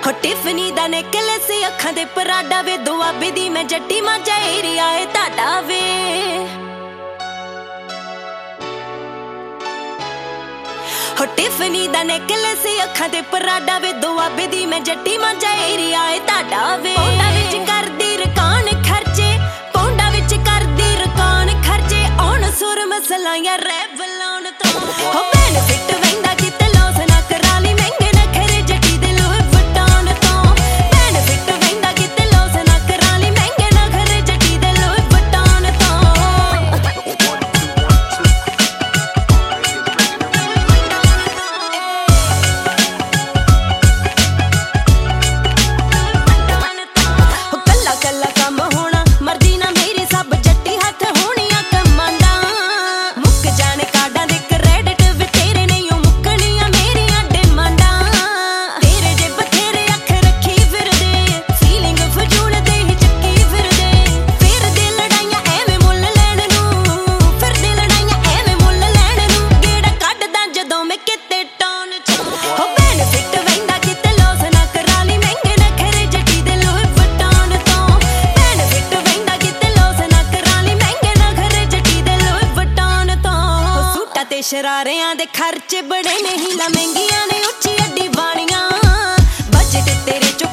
ਹੋ ਟਿਫਨੀ ਦਾ ਨੈਕਲੈਸ ਅੱਖਾਂ ਦੇ ਪਰਾਡਾ ਵੇ ਦੁਆਬੇ ਦੀ ਮੈਂ ਜੱਟੀ ਮਾਝਾ ਏਰੀਆ ਏ ਤੁਹਾਡਾ ਵੇ ਹੋ ਟਿਫਨੀ ਦਾ ਨੈਕਲੈਸ ਅੱਖਾਂ ਦੇ ਪਰਾਡਾ ਵੇ ਦੁਆਬੇ ਦੀ ਮੈਂ ਜੱਟੀ ਮਾਝਾ ਏਰੀਆ ਏ ਤੁਹਾਡਾ ਵੇ ਪੌਂਡਾ ਵਿੱਚ ਕਰਦੀ ਰਕਾਨ ਖਰਚੇ ਪੌਂਡਾ ਵਿੱਚ ਕਰਦੀ ਰਕਾਨ ਖਰਚੇ ਆਉਣ ਸੁਰ ਮਸਲਾਈਆਂ ਰੈਪ ਲਾਉਣ ਤੋਂ ਹੋ ਬੈਨੀਫਿਟ ਵੈਂਦਾ ਕਿਤੇ ਲੋਸ ਨਾ ਕਰਾ ਲਈ ਮਹਿੰਗੇ ਨਾ ਖਰੇ ਜੱਟੀ ਦੇ ਲੋਹੇ ਵਟਾਨ ਤੋਂ ਬੈਨੀਫਿਟ ਵੈਂਦਾ ਕਿਤੇ ਲੋਸ ਨਾ ਕਰਾ ਲਈ ਮਹਿੰਗੇ ਨਾ ਖਰੇ ਜੱਟੀ ਦੇ ਲੋਹੇ ਵਟਾਨ ਤੋਂ ਕੱਲਾ ਕੱਲਾ ਕੰਮ ਹੋਣਾ ਮਰਜ਼ੀ ਨਾ ਮੇਰੀ ਸਭ ਜੱਟੀ ਹੱਥ ਹੋਣੀਆਂ ਕੰਮਾਂ ਦਾ ਮੁੱਕ ਜਾਣੇ ਕਾਰਡਾਂ ਦੇ ਕ੍ਰੈਡਿਟ ਵੀ ਤੇਰੇ ਨਹੀਂ ਉਹ ਮੁੱਕਣੀਆਂ ਮੇਰੀਆਂ ਡਿਮਾਂਡਾਂ ਤੇਰੇ ਜੇ ਬਥੇਰੇ ਅੱਖ ਰੱਖੀ ਫਿਰਦੇ ਫੀਲਿੰਗ ਫਜੂਲ ਦੇ ਹੀ ਚੱਕੀ ਫਿਰਦੇ ਲੜਾਈਆਂ ਐਵੇਂ ਮੁੱਲ ਲੈਣ ਨੂੰ ਫਿਰਦੇ ਲੜਾਈਆਂ ਐਵੇਂ ਮੁੱਲ ਲੈਣ ਨੂੰ ਗੇੜਾ ਕੱਢਦਾ ਜਦੋਂ ਮੈਂ ਕਿਤੇ ਟਾਉਨ ਚ ਹੋ ਬੈਨੀਫਿਟ ਵੈਂਦਾ ਕਿਤੇ ਲੋਸ ਨਾ ਕਰਾ ਲਈ ਮਹਿੰਗੇ ਨਾ ਖਰੇ ਜੱਟੀ ਦੇ ਲੋਹੇ ਵਟਾਨ ਤੋਂ ਬੈਨੀਫਿਟ ਵੈਂਦਾ ਕਿਤੇ ਲੋਸ ਨਾ ਕਰਾ ਲਈ ਮਹਿੰਗੇ ਨਾ ਖਰੇ ਜੱਟੀ ਦੇ ਲੋਹੇ ਵਟਾਨ ਤੋਂ ਹੋ ਸੂਟਾਂ ਤੇ ਸ਼ਰਾਰਿਆਂ ਦੇ ਖਰਚੇ ਬੜੇ ਨਹੀਂ ਲਾ ਮਹਿੰਗੀਆਂ ਨੇ ਉੱਚੀ ਅੱਡੀ ਬਾਣੀਆਂ ਬਜਟ ਤੇਰੇ